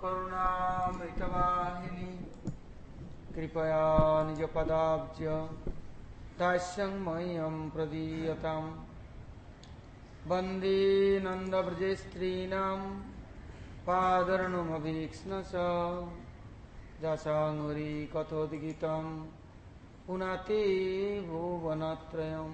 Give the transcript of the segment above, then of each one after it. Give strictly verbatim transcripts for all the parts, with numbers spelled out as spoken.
करुणामृतवाहिनी कृपया निजपदाब्ज दास्यं मह्यं प्रदीयताम् वन्दे नन्दव्रजस्त्रीणां पादर्णुमभीक्ष्णश जसाङ्गरी कथोद्गीतं पुनाति भुवनत्रयम्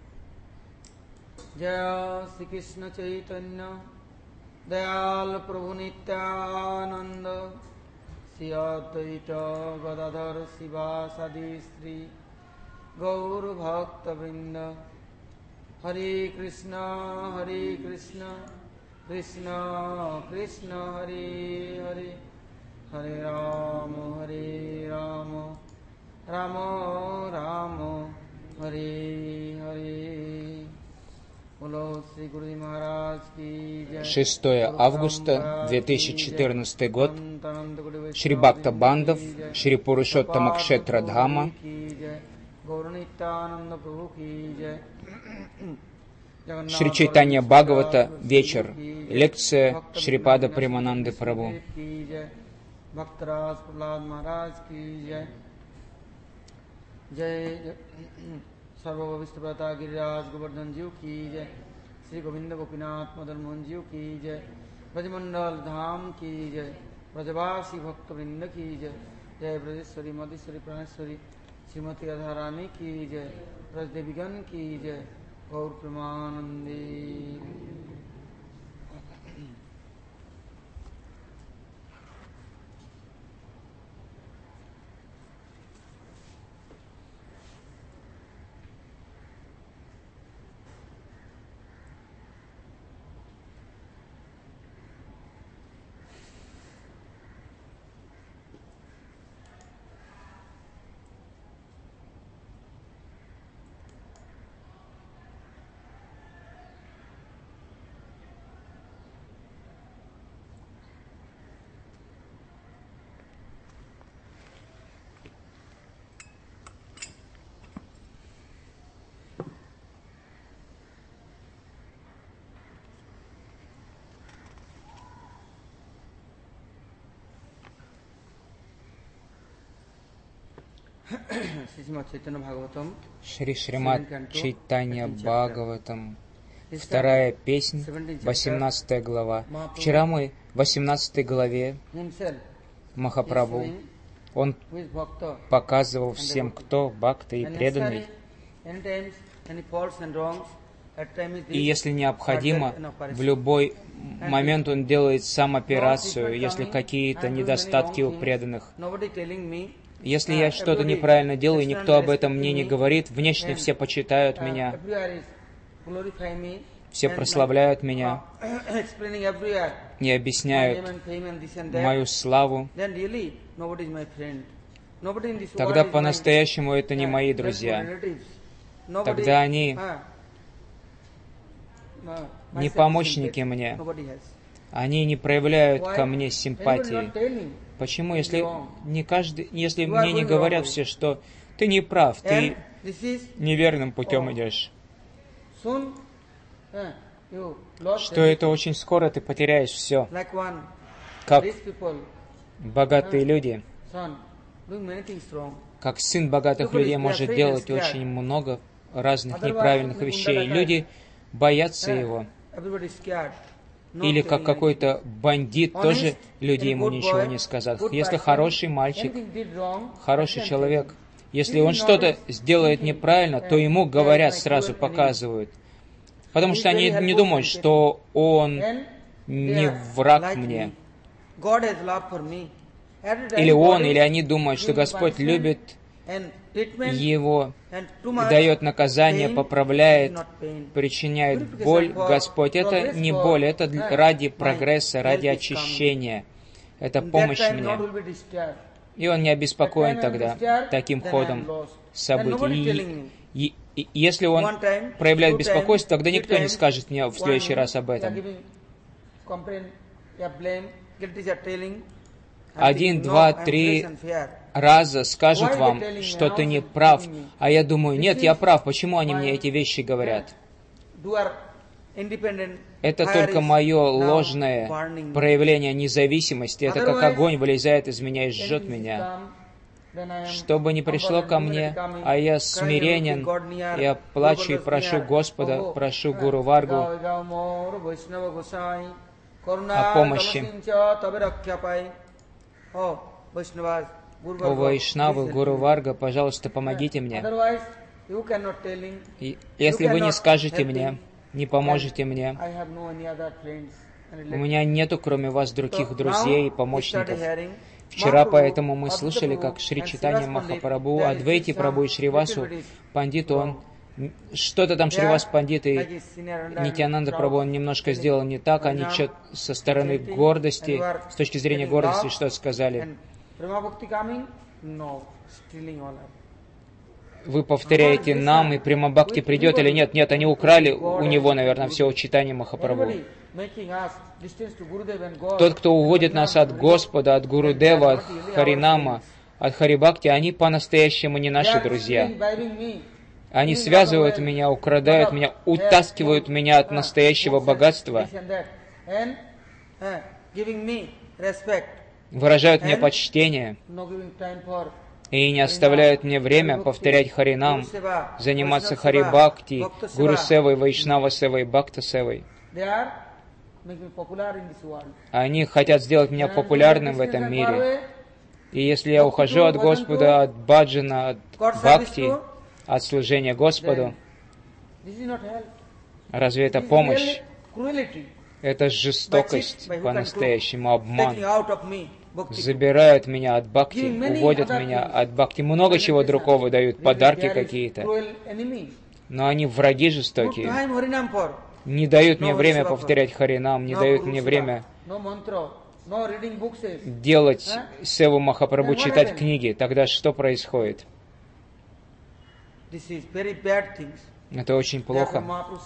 जय श्री कृष्ण चैतन्य दयाल प्रभु नित्यानंद श्री अद्वैत गदाधर शिवासादि श्री गौर भक्त वृंद हरे कृष्ण हरे कृष्ण कृष्ण कृष्ण हरे हरे हरे राम हरे राम राम राम हरे हरे। шестое августа две тысячи четырнадцатый год. Шри Бхакта Бандав, Шри Пурушоттама Кшетра Дхама. Шри Чайтанья Бхагавата, вечер. Лекция Шрипада Премананды Прабhu. सर्वविष्टप्रता गिरिराज गोवर्धन जीव की जय। श्री गोविंद गोपीनाथ मदन मोहन जीव की जय। ब्रजमंडल धाम की जय। ब्रजवासी भक्त वृंद की जय। जय ब्रजेश्वरी मधेश्वरी प्राणेश्वरी श्रीमती राधा रानी की जय। ब्रज देवीगण की जय। गौर प्रेमानंदे। Шри Шримад Чайтанья Бхагаватам, вторая песнь, восемнадцатая глава. Вчера мы в восемнадцатой главе Махапрабху, он показывал всем, кто бхакта и преданный. И если необходимо, в любой момент он делает сам операцию, если какие-то недостатки у преданных. Если я что-то неправильно делаю, никто об этом мне не говорит, внешне все почитают меня, все прославляют меня и объясняют мою славу, тогда по-настоящему это не мои друзья. Тогда они не помощники мне, они не проявляют ко мне симпатии. Почему, если не каждый, если мне не говорят все, что ты не прав, ты неверным путем идешь, что это очень скоро ты потеряешь все, как богатые люди, как сын богатых людей может делать очень много разных неправильных вещей. Люди боятся его. Или как какой-то бандит, тоже люди ему ничего не сказать. Если хороший мальчик, хороший человек, если он что-то сделает неправильно, то ему говорят, сразу показывают. Потому что они не думают, что он не враг мне. Или он, или они думают, что Господь любит его, дает наказание, поправляет, причиняет боль. Господь, это не боль, это ради прогресса, ради очищения. Это помощь мне. И он не обеспокоен тогда таким ходом событий. И, и, и если он проявляет беспокойство, тогда никто не скажет мне в следующий раз об этом. Один, два, три раза скажут вам, что ты не прав, а я думаю, нет, я прав, почему они мне эти вещи говорят? Это только мое ложное проявление независимости. Это как огонь вылезает из меня и жжет меня. Чтобы не пришло ко мне, а я смиренен, я плачу и прошу Господа, прошу Гуру Варгу о помощи. О Вайшнавы, Гуру Варга, пожалуйста, помогите мне. И если вы не скажете мне, не поможете мне, у меня нету, кроме вас, других друзей и помощников. Вчера поэтому мы слышали, как Шри Чайтанья Махапрабху, Адвайти Прабху и Шривасу Пандит, он что-то там Шривас Пандит и Нитьянанда Прабху, он немножко сделал не так, они что-то со стороны гордости, с точки зрения гордости, что-то сказали. Вы повторяете нам, и Према-бхакти придет или нет? Нет, они украли у него, наверное, все Чайтанья Махапрабху. Тот, кто уводит нас от Господа, от Гурудева, от Харинама, от Харибхакти, они по-настоящему не наши друзья. Они связывают меня, украдают меня, утаскивают меня от настоящего богатства, выражают мне почтение и не оставляют мне время повторять Харинам, заниматься Харибхакти, Гуру Севой, Вайшнава Севой, Бхакта Севой. Они хотят сделать меня популярным в этом мире. И если я ухожу от Господа, от баджана, от бхакти, от служения Господу, разве это помощь? Это жестокость, по-настоящему обман. Забирают меня от бхакти, уводят меня от бхакти. Много чего другого дают, подарки какие-то. Но они враги жестокие. Не дают мне время повторять Харинам, не дают мне время делать Севу Махапрабху, читать книги. Тогда что происходит? Это очень плохо.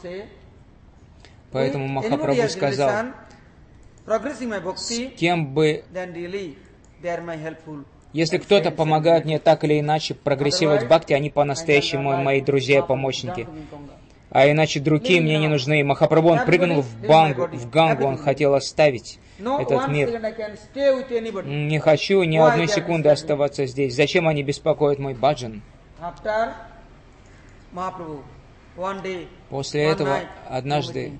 Поэтому Махапрабху сказал, с кем бы, если кто-то помогает мне так или иначе прогрессировать в бхакти, они по-настоящему мои друзья и помощники. А иначе другие мне не нужны. Махапрабху, он прыгнул в, бангу, в Гангу, он хотел оставить этот мир. Не хочу ни одной секунды оставаться здесь. Зачем они беспокоят мой баджан? После этого однажды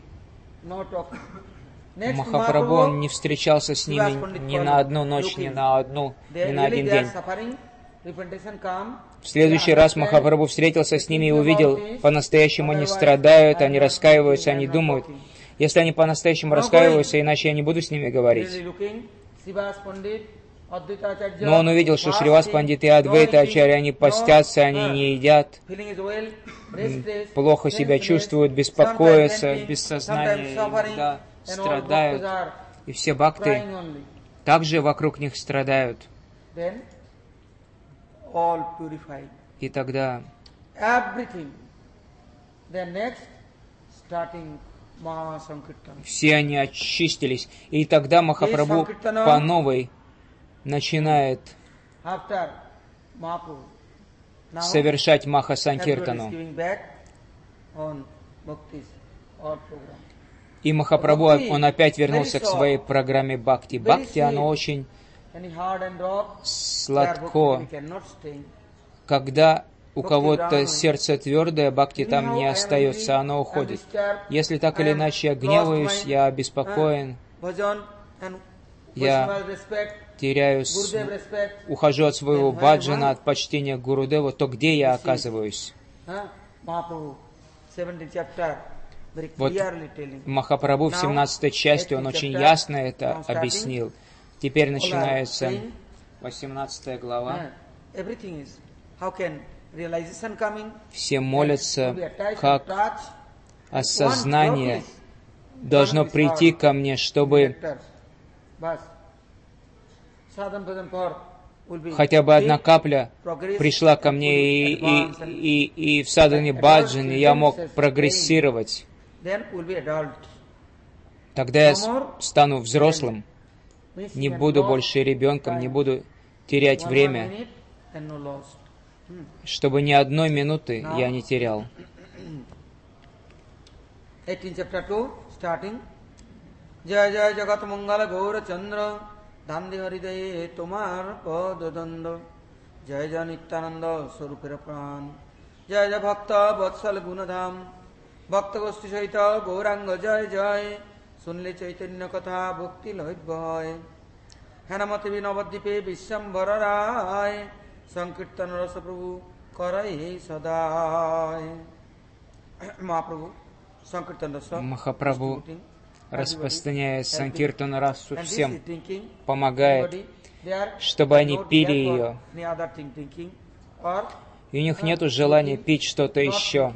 Махапрабху, он не встречался с ними ни на одну ночь, ни на одну, ни на один день. В следующий раз Махапрабху встретился с ними и увидел, по-настоящему они страдают, они раскаиваются, они думают. Если они по-настоящему раскаиваются, иначе я не буду с ними говорить. Но он увидел, что Шривас Пандит и Адвайта Ачарья, они постятся, они не едят, плохо себя чувствуют, беспокоятся, без сознания, иногда страдают. И все бхакты также вокруг них страдают. И тогда все они очистились. И тогда Махапрабху по новой начинает совершать Маха Санкиртану. И Махапрабху, он опять вернулся к своей программе Бхакти. Бхакти, оно очень сладко. Когда у кого-то сердце твердое, бхакти там не остается, оно уходит. Если так или иначе я гневаюсь, я обеспокоен, я теряю, ухожу от своего баджана, от почтения к Гурудеву, то где я оказываюсь? Вот Махапрабху в семнадцатой части, он очень ясно это объяснил. Теперь начинается восемнадцатая глава. Все молятся, как осознание должно прийти ко мне, чтобы хотя бы одна капля пришла ко мне, и, и, и, и в садхане баджане я мог прогрессировать. Тогда я стану взрослым, не буду больше ребенком, не буду терять время, чтобы ни одной минуты я не терял. eighteen chapter two, starting. Jaya Jaya Jagat Mangala Gaura Chandra Dhandi Haridaye Tomar Padadanda Jaya Jaya Nityananda Swarupira Pran Jaya Jaya Bhakta Vatsal Gunadham Bhakta Gosti Saita Gauranga Jaya Jaya Sunle Chaitanya Katha Bhakti Loit Bhai Hanamati Vinavadipe Vishambhara Rai Sankirtan Rasa Prabhu Karai Sadai Mahaprabhu Sankirtan Rasa Махапрабху, распространяя Санкиртан расу всем, помогает, чтобы они пили ее. И у них нет желания пить что-то еще,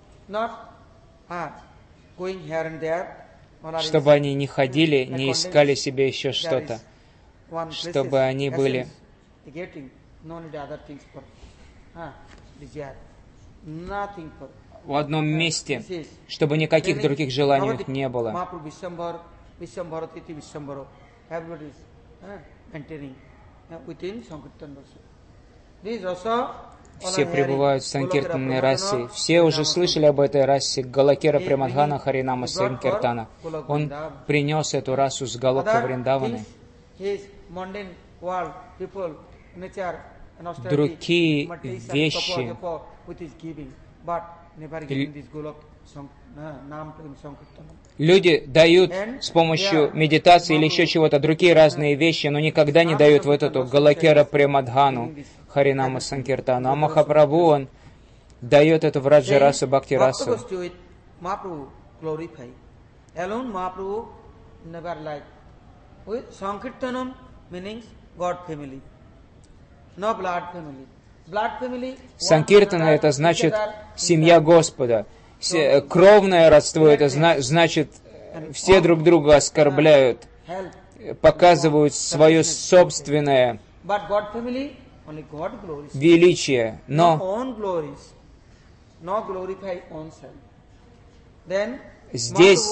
чтобы они не ходили, не искали себе еще что-то, чтобы они были в одном месте, чтобы никаких других желаний у них не было. Все пребывают в Санкиртанной расе. Все уже слышали об этой расе Галакера Премадхана Харинама Санкиртана. Он принес эту расу с Галока Вриндаваны. Другие вещи люди дают с помощью медитации или еще чего-то другие разные вещи, но никогда не дают вот эту Галакера Премадхану Харинама Санкиртану. А Махапрабху, он дает эту Враджа расу, Бхакти расу. Санкиртана — это значит семья Господа. Кровное родство — это значит, все друг друга оскорбляют, показывают свое собственное величие, но здесь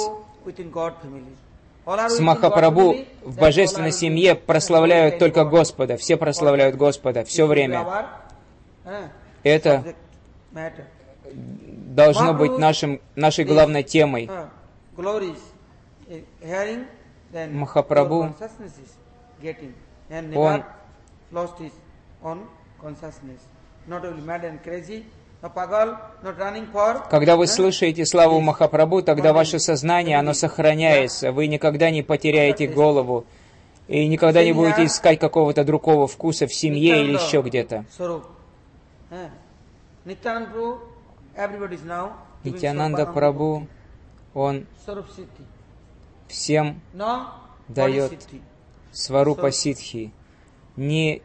с Махапрабху в божественной семье прославляют только Господа, все прославляют Господа все время. Это должно быть нашим, нашей главной темой. Махапрабху, он когда вы слышите славу Махапрабху, тогда ваше сознание, оно сохраняется. Вы никогда не потеряете голову. И никогда не будете искать какого-то другого вкуса в семье или еще где-то. Нитьянанда Прабху, он всем дает сварупа ситхи. Не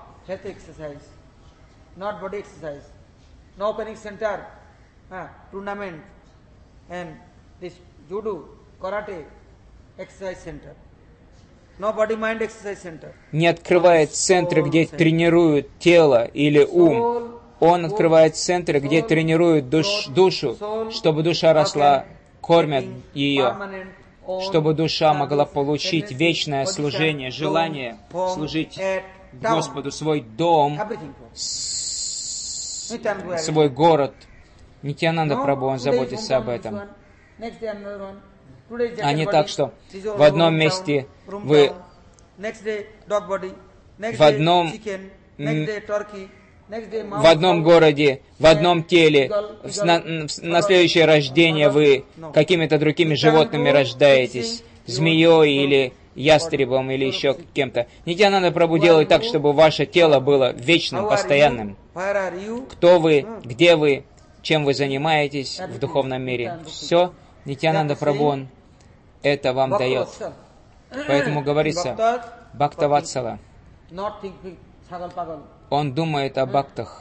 no panic center, uh, tournament, and this judo, karate, exercise center. No body-mind exercise center. Не открывает центры, где тренируют тело или ум. Он открывает центры, где тренируют душ, душу, чтобы душа росла, кормят ее, чтобы душа могла получить вечное служение, желание служить Господу, свой дом, свой город. Нитьянанда Прабху, он заботится об этом. А не так, что в одном месте вы в одном, в одном городе, в одном теле, на, на следующее рождение вы какими-то другими животными рождаетесь, змеей или ястребом или еще кем-то. Нитьянанда Прабху делает так, чтобы ваше тело было вечным, постоянным. Кто вы, где вы, чем вы занимаетесь в духовном мире. Все Нитьянанда Прабху, он это вам дает. Поэтому говорится, Бхакта Ватсала. Он думает о бхактах.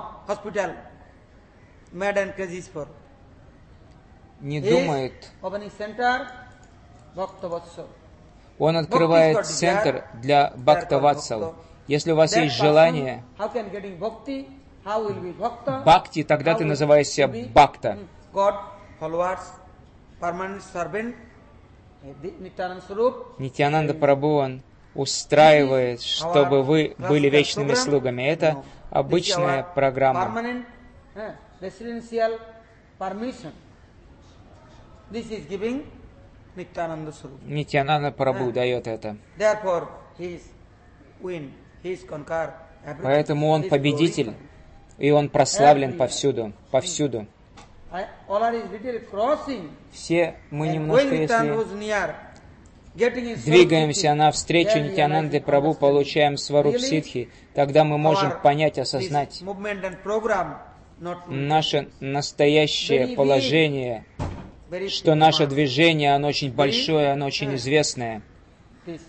Не думает. Он открывает центр для Бхакта Ватсала. Если у вас есть желание бхакти, тогда ты называешься бхакта. Нитьянанда Прабху, он устраивает, чтобы вы были вечными слугами. Это обычная программа. this is giving Nityananda Swarup. Нитьянанда Прабху Ah. дает это. Therefore, he is win, he is conquer everything. Поэтому он He is победитель, glorified. и он прославлен Everywhere. повсюду, повсюду. I- all are is little crossing. Все мы And немножко, when Nityananda если was near, getting his двигаемся soul навстречу city, then Нитьянанды realizing, Прабху, understanding. получаем сваруп Really, ситхи, тогда мы можем our- понять, this осознать movement and program not наше настоящее Very положение, very что big наше mass. движение, оно очень большое, оно очень известное. This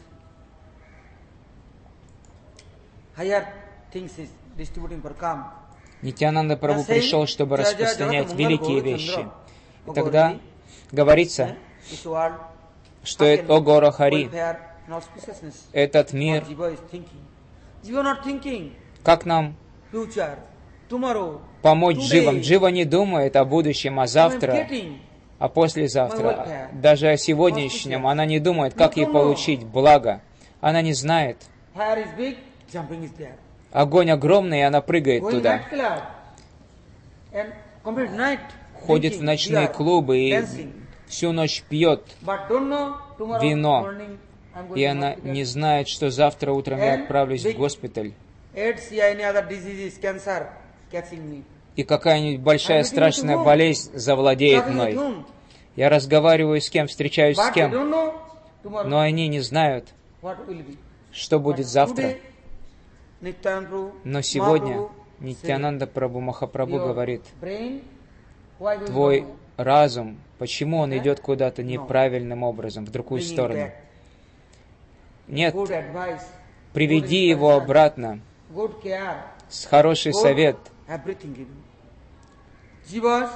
higher things is distributing for calm. Нитьянанда Прабху Я saying, пришел, чтобы Джая Джая распространять Джая великие Мангал вещи. Гаура И Чандра. тогда говорится, This world, что это «О Гора Хари», welfare and auspiciousness. этот What мир, Jiva is thinking. Jiva not thinking. как нам Future, tomorrow, помочь today, Дживам? Джива не думает о будущем, а I am завтра, getting. а послезавтра, даже о сегодняшнем. Она не думает, как ей получить благо. Она не знает. Fire is big, jumping is there. Огонь огромный, и она прыгает Going туда. night club and complete night Ходит drinking в ночные beer, клубы и dancing. всю ночь пьет But don't know tomorrow вино. morning I'm going И to она hospital. не знает, что завтра утром я And отправлюсь в big- госпиталь. AIDS, yeah, any other diseases, cancer catching me. И какая-нибудь большая I'm страшная meeting with whom? болезнь завладеет Talking with мной. whom? Я разговариваю с кем, встречаюсь с But they кем, don't know tomorrow но они не знают, what will be. что будет завтра. Today, Nityananda Prabhu, Но сегодня Mahaprabhu Нитьянанда Прабху Махапрабху your говорит, brain, why goes твой wrong? разум, почему он Да? идет куда-то No. неправильным образом, в другую Bringing сторону? back Нет, good advice, приведи good его instruction, обратно, good care, с хороший good совет. everything given. Jiva's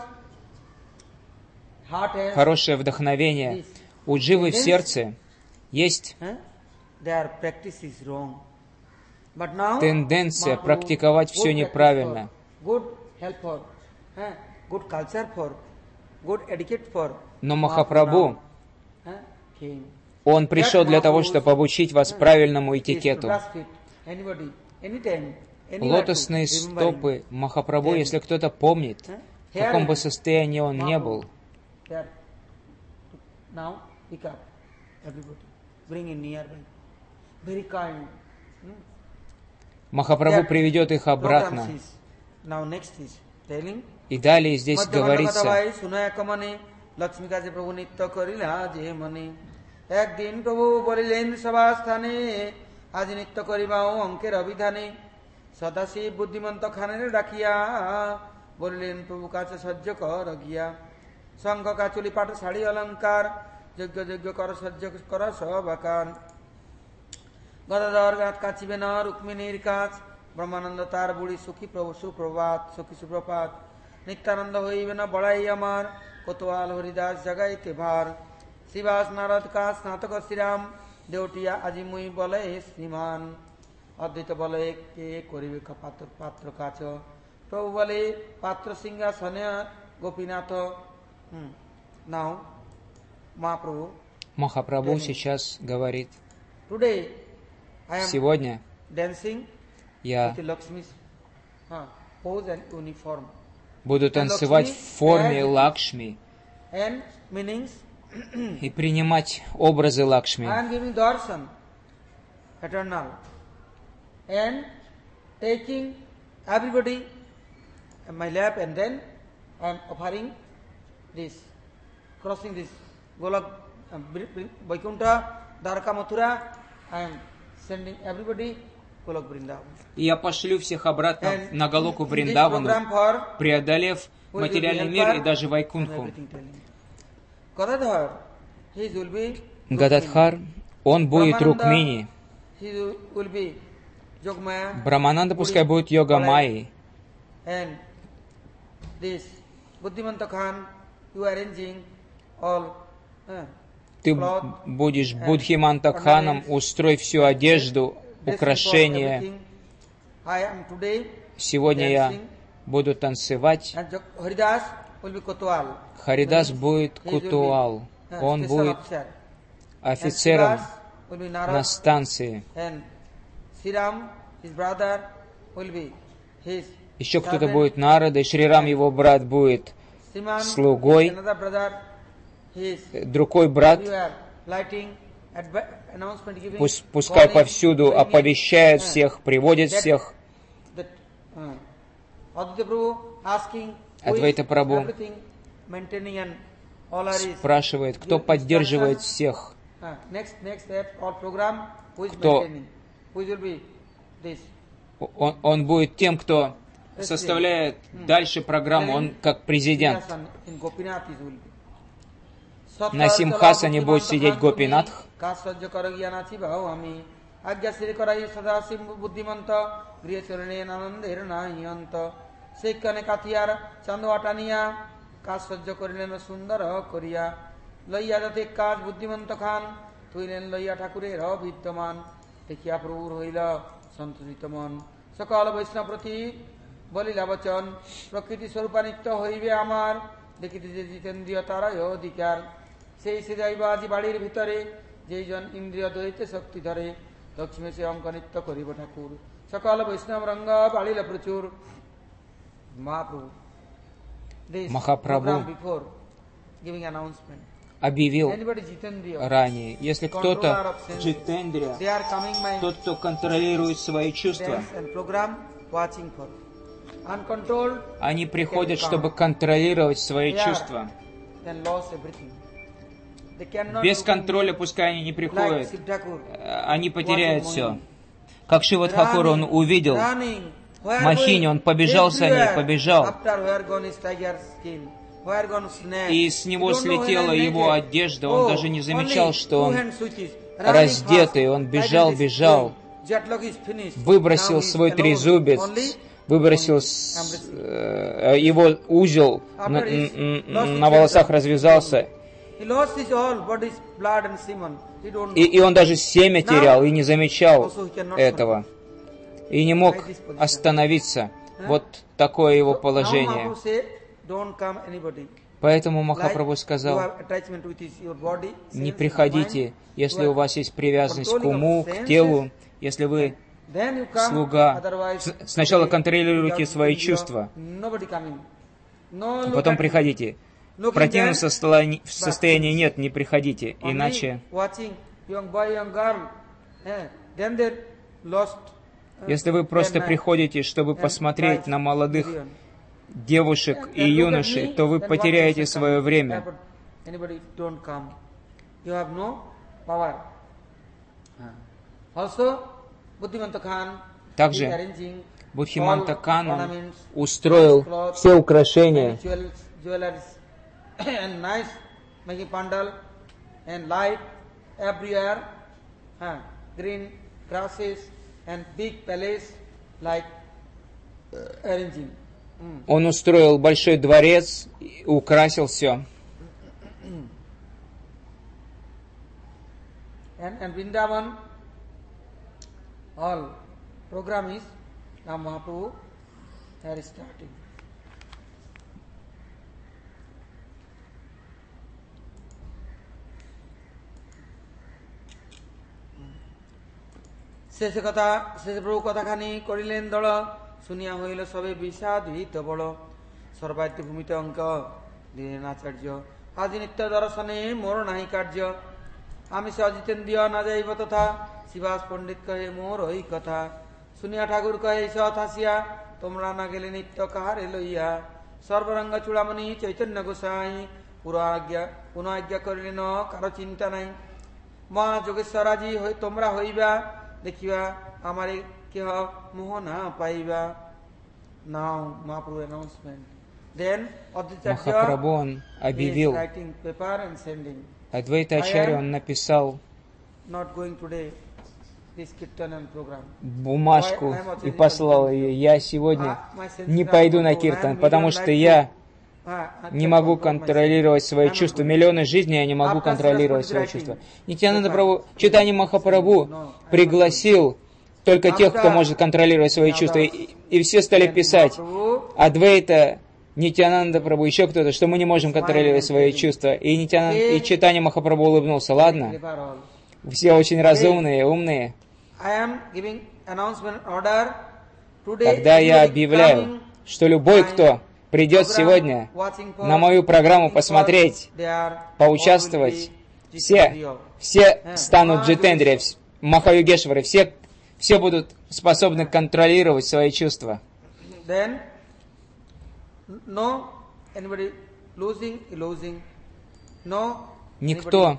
heart has Хорошее вдохновение. this. У Дживы в сердце есть Huh? Their practice is wrong. But now, тенденция Mahaprabhu, практиковать good все practice неправильно. for, good help for, huh? good culture for, good etiquette for. Но Махапрабху, Huh? Came. он пришел для того, чтобы обучить вас правильному Is to этикету. grasp it, anybody, anytime, anywhere Лотосные to, remembering. стопы Махапрабху, если кто-то помнит, в каком бы состоянии он не был, There. Now, pick up everybody. Bring in nearby. Very kind. Hmm? Махапрабху Their приведет их обратно. programs is- Now next is telling. И далее здесь মধ্যে কথা говорится, ভাই শুনায় কমনে লক্ষ্মী কাজে প্রভু নিত্য করিলা যে মনে একদিন প্রভু বলিলেন সভা স্থানে আজ নিত্য করিবাও অঙ্কের অভিধানে সদাশিব বুদ্ধিমন্ত খানের ডাকিয়া বলিলেন প্রভু কাছে সহ্য কর গিয়া শঙ্খ কাচুলি পাঠ শাড়ি অলঙ্কার যজ্ঞ যজ্ঞ কর সহ্য কর সব আকার গদাধর গাত কাচিবে না রুক্মিণীর কাজ ব্রহ্মানন্দ তার বুড়ি সুখী প্রভু সুপ্রভাত সুখী সুপ্রভাত নিত্যানন্দ হইবে না বড়াই আমার কোতোয়াল হরিদাস জাগাইতে ভার শ্রীবাস নারদ কাজ স্নাতক শ্রীরাম দেউটিয়া আজি মুই বলে শ্রীমান অদ্বৈত বলে কে করিবে পাত্র পাত্র কাছ প্রভু বলে পাত্র সিংহাসনে Gopinath now Mahaprabhu Махапрабху сейчас говорит, today I am сегодня dancing я with Lakshmi's huh, pose and uniform буду танцевать в форме Лакшми and meanings. и принимать образы Лакшми. I am giving darshan, eternal, and taking everybody in my lap, and then I am offering this, crossing this Golak, uh, Bri- Bri- Vaikuntha, Dwarka, Mathura. I am sending everybody Golak Vrindavan. И я пошлю всех обратно And на Галоку this Вриндавану, program for преодолев will материальный be мир helper и даже and Вайкунху. everything telling. Gadadhar, he will be Гададхар, он будет Brahmananda, Рукмини. he will be Jogmaya, Брамананда пускай будет Йога Майи. and this Buddhimanta Khan, you arranging all. Uh, Ты cloth, будешь and Будхимантакханом, ornaments, устрой всю одежду, dressing for украшения. everything. I am today Сегодня я dancing, буду танцевать. and Jog- Haridas will be Kotwal. Харидас Means будет he will be, Кутуал. uh, Он special будет officer. офицером And Srivas will be Narad, на станции. and Sriram, his brother, will be his Еще кто-то servant. будет Нарада, и Шрирам, его брат, будет Sriman, слугой. his another brother, другой брат, пусть, пускай повсюду оповещает всех, приводит всех. Адвайта Прабху спрашивает, кто поддерживает всех, кто он, он будет тем, кто составляет дальше программу, он как президент. На Симхасане будет сидеть Гопинатх. সকল বৈষ্ণব প্রতি বলিলা বচন প্রকৃতি স্বরূপানিত্য হইবে আমার দেখিতে যে জিতেন্দ্রিয় তারাই অধিকার সেই সে যাইবা আজি বাড়ির ভিতরে যেই জন ইন্দ্রিয় দইতে শক্তি ধরে লক্ষ্মী সে অঙ্ক নিত্য করিব ঠাকুর সকল বৈষ্ণব রঙ্গ বাড়িল প্রচুর মহাপ্রভু Махапрабху объявил ранее, если кто-то джитендрия, тот, кто контролирует свои чувства, они приходят, чтобы контролировать свои чувства. Без контроля пускай они не приходят, они потеряют все. Как Шива Тхакур, он увидел Махини, он побежал за ней, побежал. И с него слетела его одежда, он даже не замечал, что он раздетый, он бежал, бежал, выбросил свой трезубец, выбросил с, э, его узел, на, на волосах развязался, и, и он даже семя терял, и не замечал этого, и не мог остановиться. Вот такое его положение. Поэтому Махапрабху сказал, не приходите, если у вас есть привязанность к уму, к телу, если вы слуга. Сначала контролируйте свои чувства, а потом приходите. В противном состоянии, состоянии нет, не приходите, иначе... Если вы просто приходите, чтобы посмотреть на молодых девушек и юношей, то вы потеряете свое время. Также Буддхиманта Кан он устроил все украшения, он устроил большой дворец, украсил все. And, and Vrindavan, all program is now Mahaprabhu are starting. শেষ কথা শেষ প্রভু কথাখানি করিলেন দল শুনিয়া হইল সবে বিষাদিত বড় সর্বাদ্য ভূমিতে অঙ্ক দিলেন আচার্য আজি নিত্য দর্শনে মোর নাহি কার্য আমি সে অজিতেন্দ্রিয় না যাইব তথা শিবাস পণ্ডিত কহে মোর ওই কথা শুনিয়া ঠাকুর কহে সৎ হাসিয়া তোমরা না গেলে নিত্য কাহারে লইয়া সর্বরঙ্গ চূড়ামণি চৈতন্য গোসাই পুরো আজ্ঞা পুনঃ আজ্ঞা করিলেন কারো চিন্তা নাই মা যোগেশ্বর আজি তোমরা হইবা দেখিবা আমারে কেহ মোহ না পাইবা নাও মহাপ্রভু announcement. Then Махапрабху он объявил, Адвайта Ачарья он написал бумажку и послал ее. Я сегодня не пойду на киртан, потому что я не могу контролировать свои чувства. Миллионы жизней я не могу контролировать свои чувства. Нитьянанда Прабху, Чайтанья Махапрабху пригласил только тех, кто может контролировать свои чувства. И, и все стали писать, Адвайта, Нитьянанда Прабху, еще кто-то, что мы не можем контролировать свои чувства. И, Нитьянанда, и Чайтанья Махапрабху улыбнулся. Ладно? Все очень разумные, умные. Когда я объявляю, что любой, кто придет сегодня на мою программу посмотреть, поучаствовать, все, все станут джитендри, махаюгешвары, все, все будут способны контролировать свои чувства. Никто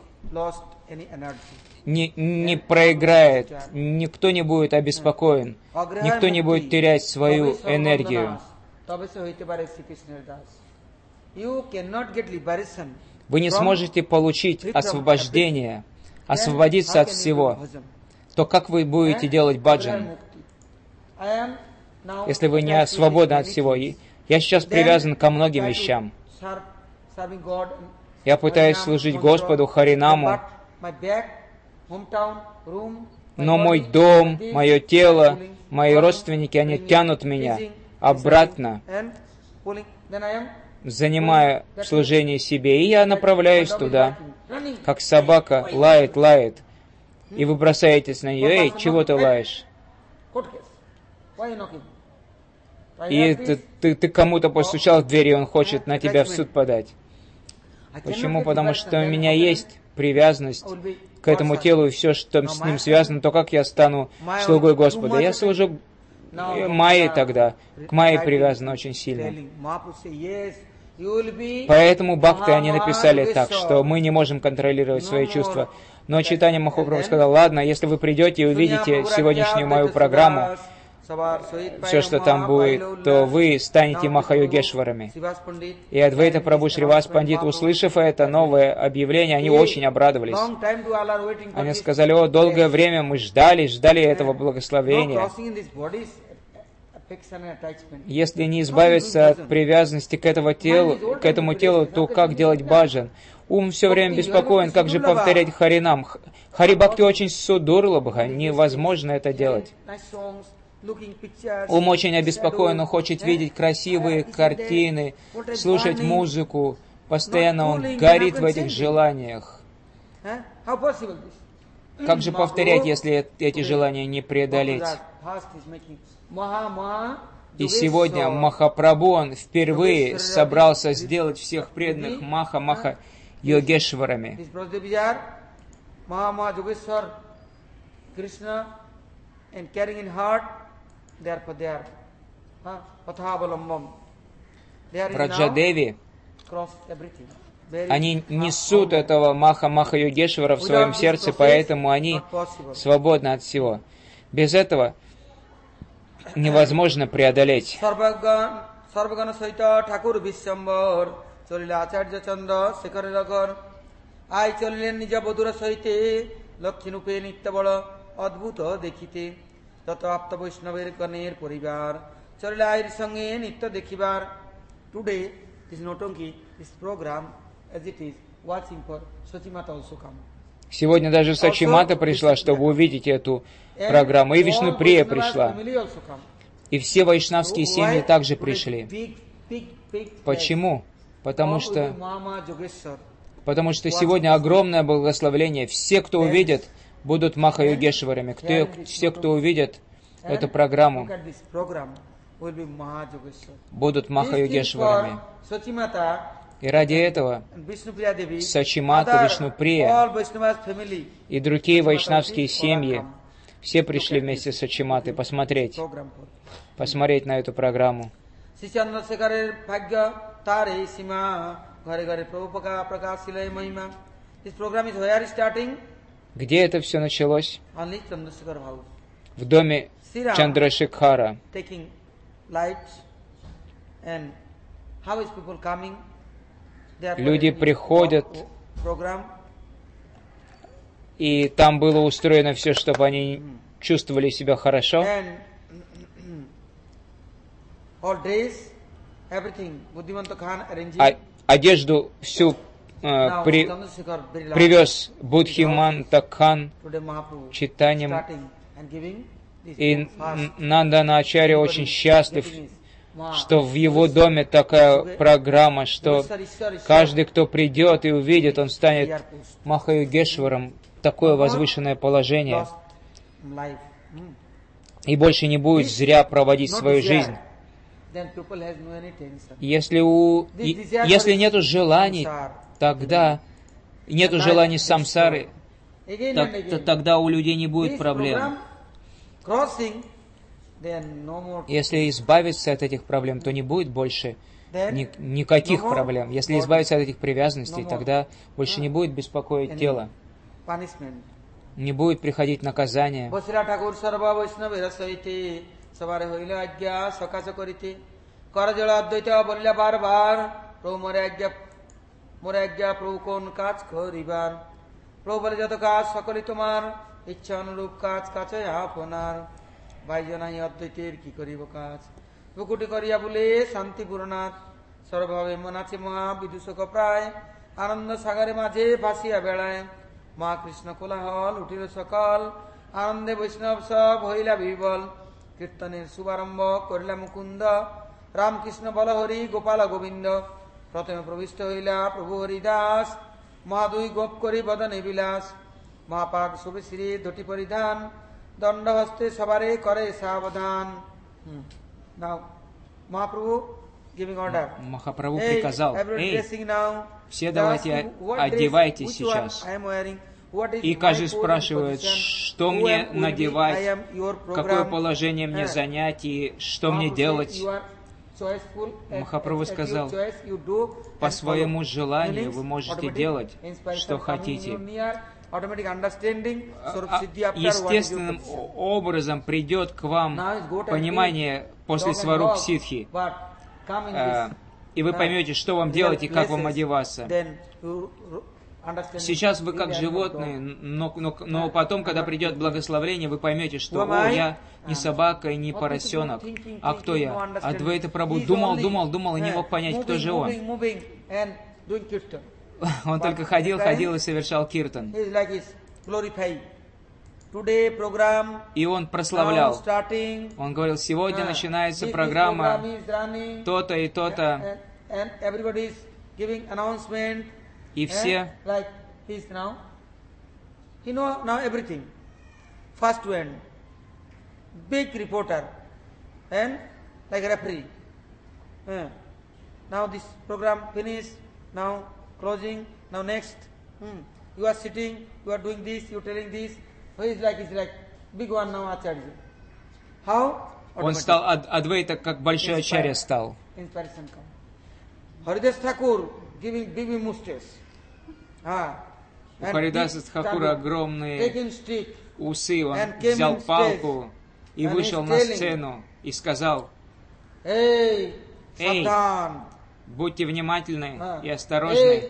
не, не проиграет, никто не будет обеспокоен, никто не будет терять свою энергию. Вы не сможете получить освобождение, освободиться от всего. То как вы будете делать баджан, если вы не свободны от всего? Я сейчас привязан ко многим вещам. Я пытаюсь служить Господу, Харинаму, но мой дом, мое тело, мои родственники, они тянут меня обратно, занимая служение себе, и я направляюсь туда, как собака лает, лает, и вы бросаетесь на нее: «Эй, чего ты лаешь?» И ты, ты, ты кому-то постучал в дверь, и он хочет на тебя в суд подать. Почему? Потому что у меня есть привязанность к этому телу и все, что с ним связано, то как я стану слугой Господа? Я служу Майе тогда, к Майе привязан очень сильно. Поэтому бхакты, они написали так, что мы не можем контролировать свои чувства. Но Чайтанья Махапрабху сказал: ладно, если вы придете и увидите сегодняшнюю мою программу, все, что там будет, то вы станете махаюгешварами. И Адвайта Прабху Шривас Пандит, услышав это новое объявление, они очень обрадовались. Они сказали: о, долгое время мы ждали, ждали этого благословения. Если не избавиться от привязанности к, этого телу, к этому телу, то как делать баджан? Ум все время беспокоен, как же повторять Харинам. Хари Бхакти очень судурлабха, невозможно это делать. Ум очень обеспокоен, он хочет видеть красивые картины, слушать музыку, постоянно он горит в этих желаниях. Как же повторять, если эти желания не преодолеть? И сегодня Махапрабху, он впервые собрался сделать всех преданных Маха-Маха Йогешварами. Браджадеви, они несут этого Маха-Маха Йогешвара в своем сердце, поэтому они свободны от всего. Без этого невозможно преодолеть. Сегодня даже Сачимата пришла, чтобы увидеть эту программу, и Вишнуприя пришла. И все вайшнавские семьи также пришли. Почему? Потому что, потому что сегодня огромное благословение. Все, кто увидят, будут Маха-Йогешварами. Кто, все, кто увидят эту программу, будут Маха-Йогешварами. И ради этого Сачимата, Вишнуприя и другие вайшнавские семьи, все пришли вместе с Сачиматой посмотреть, посмотреть на эту программу. Где это все началось? В доме Чандрашекхара. Люди приходят, и там было устроено все, чтобы они чувствовали себя хорошо. А одежду всю э, при, привез Будхиманта Кхан читанием. И Нанданачарья очень счастлив, что в его доме такая программа, что каждый, кто придет и увидит, он станет Маха-Йогешваром, такое возвышенное положение, и больше не будет зря проводить свою жизнь. Если, у, если нету желаний, тогда нету желаний самсары, так, тогда у людей не будет проблем. Если избавиться от этих проблем, то не будет больше ни, никаких проблем. Если избавиться от этих привязанностей, тогда больше не будет беспокоить тело. Не будет приходить наказание. ভাইজনাই অদ্বৈতের কি করিব কাজ মুকুটি করিয়া বলে শান্তি পুরনাথ সর্বভাবে মন আছে মহা বিদূষক প্রায় আনন্দ সাগরে মাঝে ভাসিয়া বেড়ায় মা কৃষ্ণ কোলাহল উঠিল সকল আনন্দে বৈষ্ণব সব হইলা বিবল কীর্তনের শুভারম্ভ করিলা মুকুন্দ রামকৃষ্ণ বলহরি গোপাল গোবিন্দ প্রথমে প্রবিষ্ট হইলা প্রভু হরিদাস মহাদুই গোপ করি বদনে বিলাস মহাপাক শুভে শ্রী ধুতি পরিধান দণ্ডহস্তে সবারে করে সাবধান. Now, Mahaprabhu giving order. Махапрабху приказал: эй, все давайте одевайтесь сейчас. И каждый спрашивает, что мне надевать, какое положение мне занять и что мне делать. Махапрабху сказал: по своему желанию вы можете делать, что хотите. Естественным образом придет к вам понимание после сваруп ситхи, и вы поймете, что вам делать и как вам одеваться. Сейчас вы как животные, но, но, но потом, когда придет благословение, вы поймете, что «О, я не собака и не поросенок, а кто я?» Адвайта Прабху думал, думал, думал и не мог понять, кто же он. Он только ходил, ходил и совершал киртан. И он прославлял. Он говорил: сегодня начинается программа то-то и то-то. И все Now this program finished. Now closing. Now next. Hmm. You are sitting. You are doing this. You are telling this. Who is like? Is like big one now, Acharya. How? Он стал Адвайта, как большой Ачарья стал. Inspiration come. Haridas Thakur giving big mustache. Ah. У Харидаса Тхакура огромные усы. Он взял палку и вышел на сцену и сказал: «Эй, будьте внимательны и осторожны.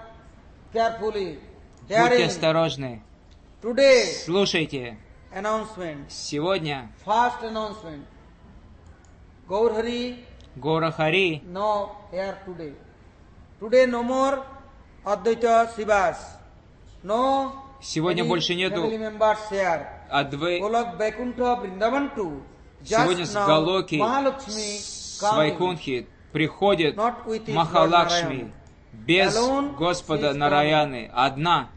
Будьте осторожны. Слушайте. Сегодня Гаура Хари сегодня больше нету Адвай. Сегодня с Галоки, с Вайкунхи приходит Махалакшми без Господа Нараяны, одна.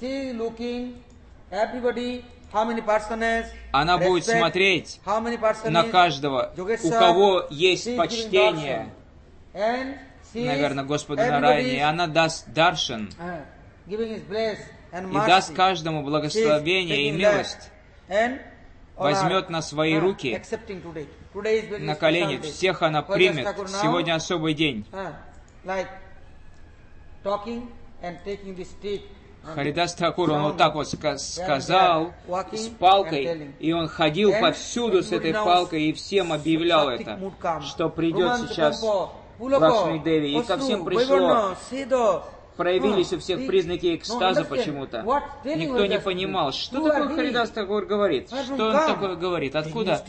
Она будет смотреть на каждого, у кого есть почтение, наверное, Господу Нараяне, и она даст даршан, и даст каждому благословение и милость, возьмет на свои руки, на колени, всех она примет. Сегодня особый день. Харидас Тхакур, он вот так вот сказал с палкой, и он ходил повсюду с этой палкой и всем объявлял это, что придет сейчас Лакшми Деви. И ко всем пришло, проявились у всех признаки экстаза почему-то. Никто не понимал, что такое Харидас Тхакур говорит, что он такое говорит, откуда.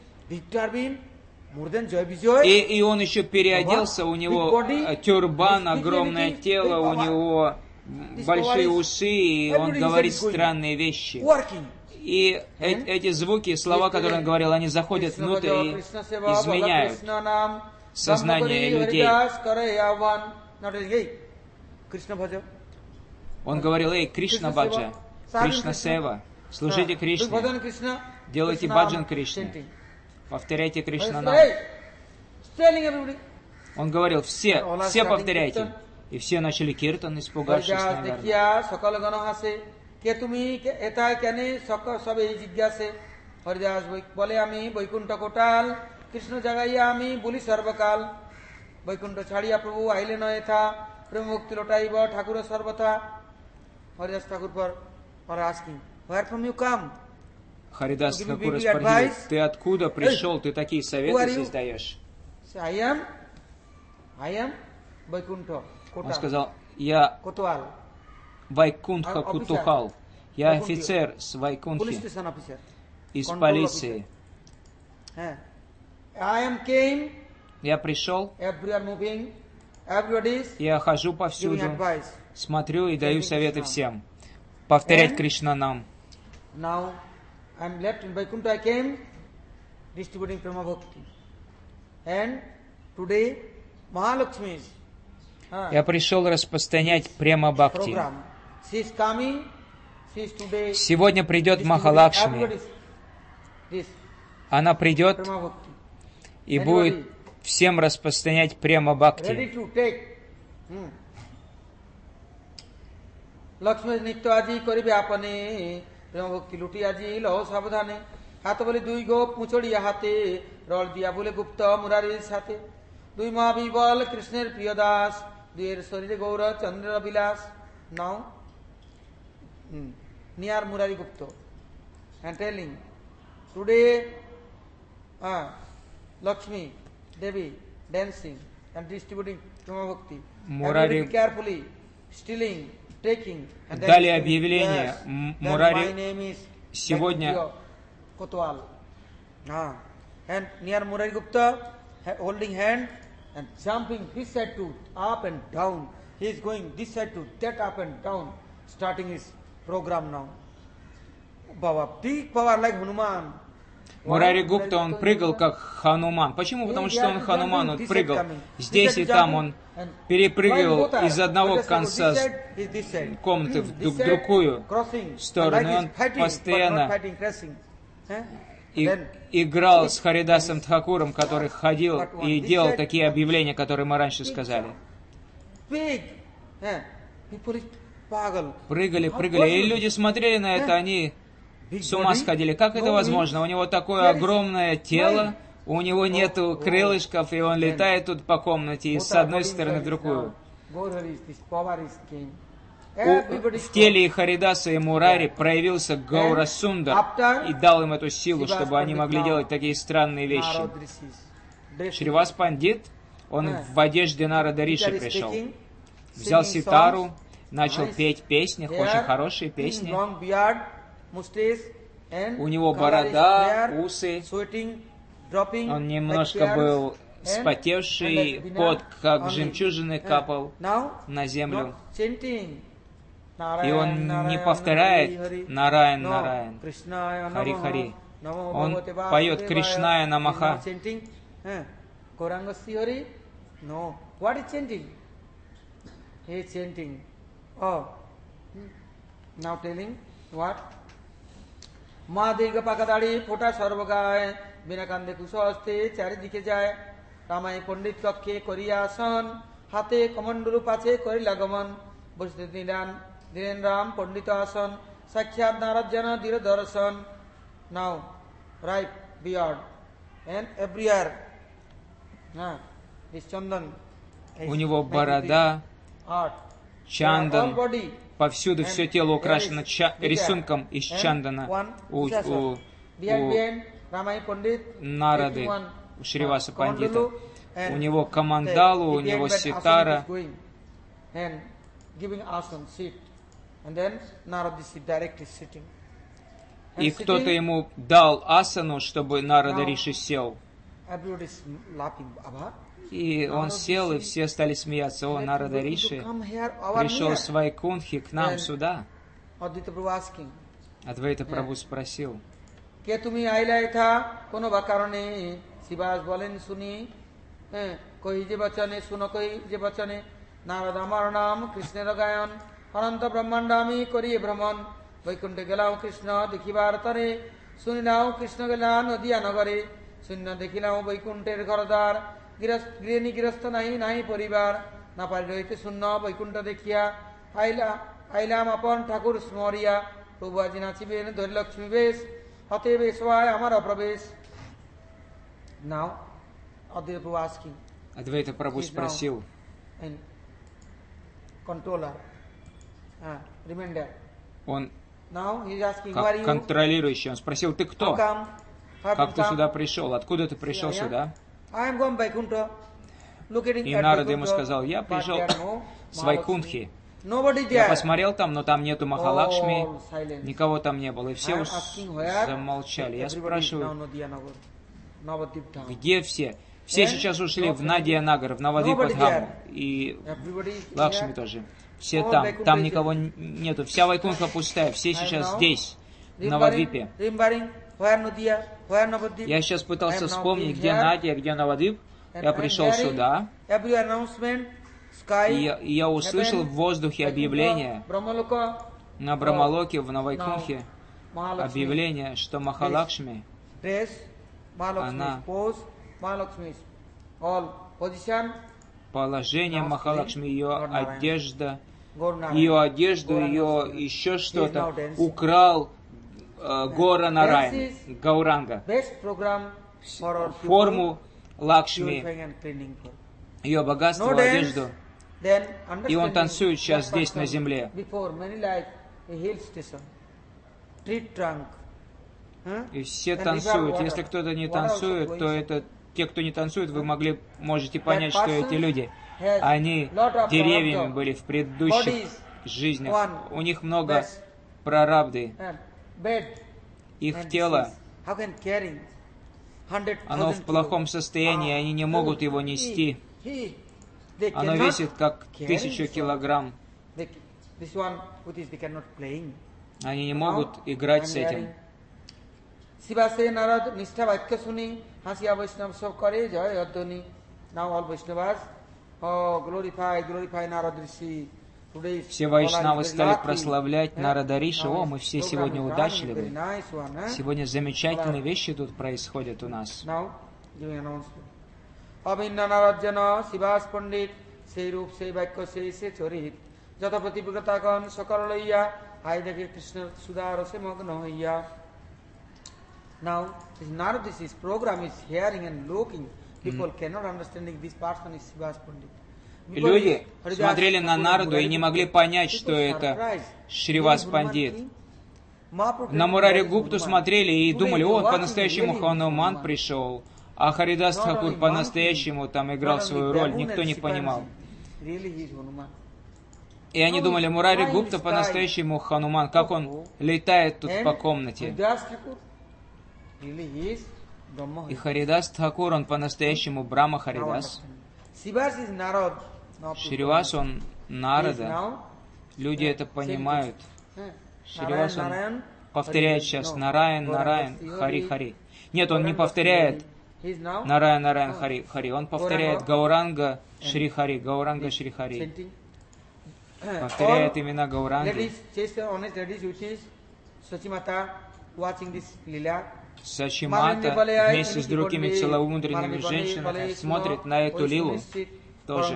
И, и он еще переоделся, у него тюрбан, огромное тело, у него большие усы, и он говорит странные вещи. И э эти звуки, слова, которые он говорил, они заходят внутрь и изменяют сознание людей. Он говорил: эй, Кришна Баджа, Кришна Сева, служите Кришне, делайте баджан Кришне, повторяйте Кришна нам. telling everybody. Он говорил, все, все повторяйте. И все начали киртан, испугавшись, наверное. কে তুমি এটা কেন সবে জিজ্ঞাসে হরিদাস বলে আমি বৈকুণ্ঠ কোটাল কৃষ্ণ জাগাইয়া আমি বলি সর্বকাল বৈকুণ্ঠ ছাড়িয়া প্রভু আইলে নয় থা প্রেম মুক্তি লোটাইব ঠাকুর সর্বথা হরিদাস ঠাকুর পর or asking where from you come Харидас ঠাকুр спросил, ты откуда пришел, ты такие советы здесь даешь? I am I am Vaikuntha Он сказал, я Вайкунтха Кутухал. Я офицер с Вайкунтхи, из полиции. Я пришел, я хожу повсюду, смотрю и даю советы всем. Повторять Кришна нам. Я пришел распространять према бхакти. Сегодня придет Махалакшми. Она придет и будет всем распространять према бхакти. লক্ষ্মী নিত্য আজি করিবে আপনে প্রেম ভক্তি লুটি আজি লহ সাবধানে হাত বলে দুই গোপ মুচড়িয়া হাতে রল দিয়া বলে গুপ্ত মুরারির সাথে দুই মহাবিবল কৃষ্ণের প্রিয় দাস দুইয়ের শরীরে গৌর চন্দ্র বিলাস now near Murari Gupta and telling today uh, Lakshmi Devi dancing and distributing Prema Bhakti. Murari carefully stealing, taking and дали объявление Мурари сегодня Kotwal. Ah. And near Murari Gupta holding hand and jumping this side to up and down. He is going this side to that up and down, starting his program now. Baba, big power like Hanuman. Мурари Гупта, он прыгал как Хануман. Почему? Потому что он Хануман, он прыгал здесь и там, он перепрыгивал из одного конца комнаты в другую сторону. И он постоянно и, играл с Харидасом Тхакуром, который ходил и делал такие объявления, которые мы раньше сказали. Прыгали, прыгали, и люди смотрели на это, они с ума сходили. Как это возможно? У него такое огромное тело, у него нету крылышков, и он летает тут по комнате и с одной стороны в другую. У, в теле и Харидаса и Мурари проявился Гаура Сундар и дал им эту силу, чтобы они могли делать такие странные вещи. Шривас Пандит, он в одежде Нарада Риши пришел, взял ситару, начал петь песни, очень хорошие песни. У него борода, усы, он немножко был вспотевший, пот, как жемчужины, капал на землю. И он не повторяет Нараян, Нараян, Хари, Хари. Он поет Кришная Намаха. মা দীর্ঘ পাকা দাড়ি ফোটা সর্বগায় বিনা কান্দে কুশ হস্তে চারিদিকে যায় রামাই পণ্ডিত কক্ষে করিয়া আসন হাতে কমণ্ডলু পাছে করিলা গমন বসতে দিলেন দিলেন রাম পণ্ডিত আসন সাক্ষাৎ নারদ যেন দৃঢ় দর্শন now right beard and everywhere হ্যাঁ দিস চন্দন У него борода, чандан, повсюду все тело украшено ча- рисунком из чандана. У, у, у Нарады, у Шриваса Пандита. У него камандалу, у него ситара. И кто-то ему дал асану, чтобы Нарада Риши сел. И он сел, и все стали смеяться. О, Нарада Риши пришел с Вайкунтхи к нам сюда. Адвайта Прабху спросил, নারদ আমার নাম কৃষ্ণের গায়ন অনন্ত ব্রহ্মাণ্ড আমি করি ভ্রমণ বৈকুণ্ঠে গেলাম কৃষ্ণ দেখিবার তরে শুনিলাম কৃষ্ণ গেলা নদিয়া নগরে শূন্য দেখিলাম বৈকুণ্ঠের ঘরদ্বার গৃহিণী গৃহস্থ নাহি নাহি পরিবার না পারি রইতে শূন্য বৈকুণ্ঠ দেখিয়া আইলা আইলাম আপন ঠাকুর স্মরিয়া প্রভু আজি নাচিবেন ধরি লক্ষ্মী বেশ অতএব এসোয় আমার অপ্রবেশ। Now, Advaita Prabhu asking. Advaita Prabhu спросил. Controller. Ah, remainder. Он Now he is asking, как who are you? Контролирующий. Он спросил, ты кто? How come? How Как ты come? сюда пришел? Откуда ты пришел Yeah, yeah. сюда? I am from Vaikuntha. Looking И at Нарада ему Vaikuntha, сказал, я but пришел there are no с Вайкунтхи. Nobody Я there. посмотрел там, но там нету Махалакшми, All silence. никого там не было. И I все am уж asking where замолчали. Я everybody is now спрашиваю, Nadia Nagar, Navadvip Dham. где все? Все Then, сейчас ушли в nobody- Надия-Нагар, в Навадвипадхаму. И Everybody is Лакшми here. тоже. Все All там. Vaikuntha Там is никого н- нету. Вся Вайкунха пустая. Все I am сейчас now здесь, в remembering- Навадвипе. remembering where Nadia, where Navadvip. Я сейчас I пытался am now вспомнить, being где here, Надя, где Навадвип. and Я I am пришел hearing сюда. Every announcement, sky, И я, и я услышал heaven, в воздухе Vaikuntha, объявление Brahmaloka, на Брамалоке, в Навайкунхе, Mahalakshmi, объявление, что Махалакшми, dress, Mahalakshmi's Она- pose, Mahalakshmi's all position, положение Now Махалакшми, ее Lord Narayan. одежда, Gaur ее Narayan. одежду, Gaur ее Narayan. еще now что-то dancing. украл э, Гора Нарайн, Dances. Гауранга, Best program for our people, форму Лакшми, purifying and cleaning for. ее богатство, No dance, одежду. then И он understanding танцует сейчас that здесь, на person земле. Before many like a hill station, tree trunk. Huh? И все And танцуют. river Если water. кто-то не Water танцует, also то flowing. это те, кто не танцует, вы могли, можете понять, That что эти person люди, has они lot of деревьями prarabdha. были в предыдущих Bodies. жизнях. One. У них много Best. прарабды. And bed. Их And тело, disease. How can carry hundred оно в thousand плохом kilo? состоянии, Ah, они не oh, могут его he- нести. he- they Оно cannot весит как carry тысячу this one. килограмм. They, this one with this they cannot playing. Они не Now, могут играть I'm с этим. hearing শিবাসে নারদ নিষ্ঠা বাক্য শুনি হাসিয়া বৈষ্ণব সব করে জয় অধ্বনি। Now all Vaishnavas, oh glorify, glorify Narad Rishi. Today is- Все all are вайшнавы very стали lucky. прославлять Eh? Нарада Риши. Now О, his мы все program сегодня is done, удачливы. very nice one, eh? Сегодня замечательные вещи тут происходят у нас. Now, giving announcement. অভিন্ন নারজ্জন শিবাস পণ্ডিত সেই রূপ সেই বাক্য সেই সে চরিত যত প্রতিব্রতাগণ সকল লইয়া হাই দেখে কৃষ্ণ সুধা রসে মগ্ন হইয়া। Now, this Narad, this is program is hearing and looking. People cannot understanding this person is Sivas Pandit. И люди смотрели на Нараду и не могли понять, что это Шривас Пандит. На Мурари Гупту смотрели и думали, о, по-настоящему Хануман пришел. А Харидас Тхакур по-настоящему там играл свою роль, никто не понимал. И они думали, Мурари Гупта по-настоящему Хануман, как он летает тут по комнате. И Харидас Тхакур, он по-настоящему Брахма Харидас. Шривас, он Нарада. Люди это понимают. Шривас, он повторяет сейчас Нараян, Нараян, Хари, Хари. Нет, он не повторяет Нараян, Нараян, Хари, Хари. Он повторяет Гауранга, Шри Хари, Гауранга, Шри Хари. Повторяет имена Гауранги. Сачимата вместе с другими целомудренными женщинами смотрит на эту лилу тоже.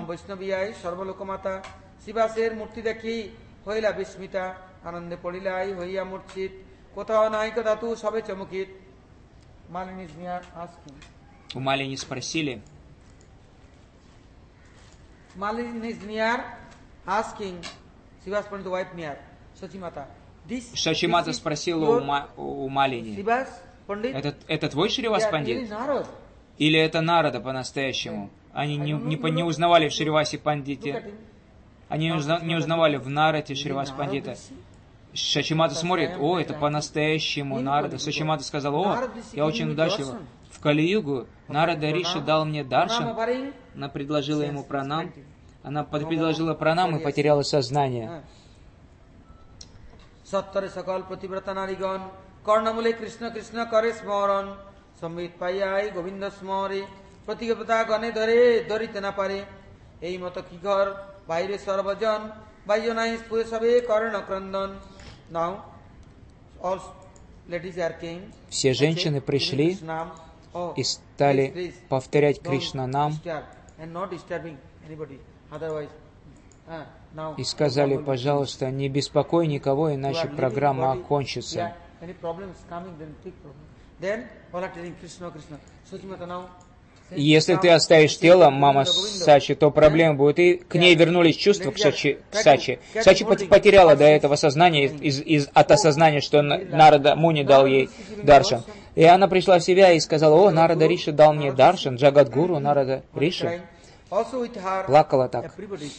শিবাসের মূর্তি দেখি হইলা বিস্মিতা আনন্দে পড়িলাই হইয়া মূর্ছিত কোথাও নায়িক ধাতু সবে চমকিত। Malini near asking У Малини спросили, Malini near asking Shrivas Pandit wife near Sachimata Шачимата спросила у, Ма, у Малини, Shrivas Pandit это, это твой Шривас Пандит? Narada Или это Нарада по-настоящему? Они не, не, по- не узнавали в Шривасе Пандите. Они не, узна, не узнавали в Нарате Шривас Пандита. Шачимата смотрит, о, это по-настоящему Нарада. Шачимата сказала, о, я очень удачлива. В Кали-югу Нарада Риши дал мне даршан. Она предложила ему пранам. Она под- предложила пранам и потеряла сознание. সত্তরে সকল প্রতিব্রতা নারীগণ কর্ণমূলে কৃষ্ণ কৃষ্ণ করে স্মরণ সম্বিত পাইয়াই গোবিন্দ স্মরে প্রতিব্রতা গণে ধরে ধরিতে না পারে এই মতো কি ঘর বাইরে সর্বজন বাইয় নাই স্ফুরে সবে কর্ণ ক্রন্দন। Now all ladies are came. Все женщины пришли и стали повторять Кришна нам, и сказали, пожалуйста, не беспокой никого, иначе программа окончится. И если ты оставишь тело, мама Сачи, то проблема будет. И к ней вернулись чувства к Сачи. К Сачи. Сачи потеряла до этого сознание из, из, от осознания, что Нарада Муни дал ей даршан. И она пришла в себя и сказала, о, Нарада Риши дал мне даршан, Джагадгуру Нарада Риши. Плакала так.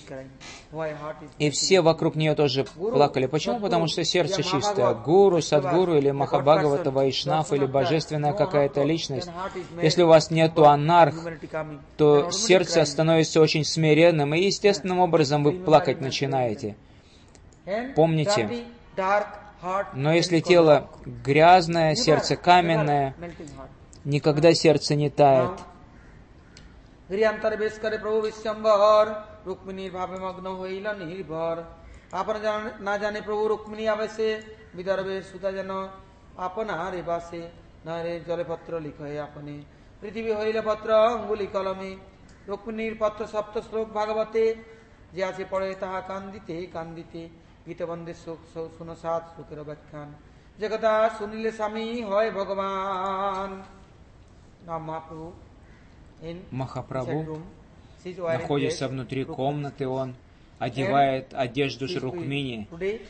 И все вокруг нее тоже плакали. Почему? Потому что сердце чистое. Гуру, Садгуру или Махабхагавата, Вайшнав или божественная какая-то личность. Если у вас нету анарх, то сердце становится очень смиренным, и естественным образом вы плакать начинаете. Помните, но если тело грязное, сердце каменное, никогда сердце не тает. গৃহান্তরে বেশ করে প্রভু বিশ্বম্বর রুক্মিণীর ভাবে মগ্ন হইল নির্ভর আপন না জানে প্রভু রুক্মিণী আবেশে বিদর্ভের সুতা যেন আপনারে বাসে নরে জলে পত্র লিখে আপনি পৃথিবী হইল পত্র অঙ্গুলি কলমে রুক্মিণীর পত্র সপ্ত শ্লোক ভাগবতে যে আছে পড়ে তাহা কান্দিতে কান্দিতে গীতবন্ধের শোক শুনো সাত শ্লোকের ব্যাখ্যান যে কথা শুনিলে স্বামী হয় ভগবান নাম মহাপ্রভু. Махапрабху находится внутри комнаты, он одевает одежду Рукмини.